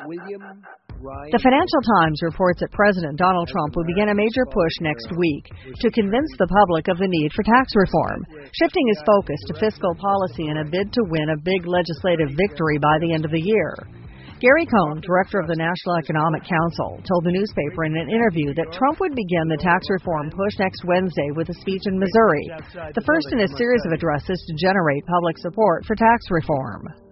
The Financial Times reports that President Donald Trump will begin a major push next week to convince the public of the need for tax reform, shifting his focus to fiscal policy in a bid to win a big legislative victory by the end of the year. Gary Cohn, director of the National Economic Council, told the newspaper in an interview that Trump would begin the tax reform push next Wednesday with a speech in Missouri, the first in a series of addresses to generate public support for tax reform.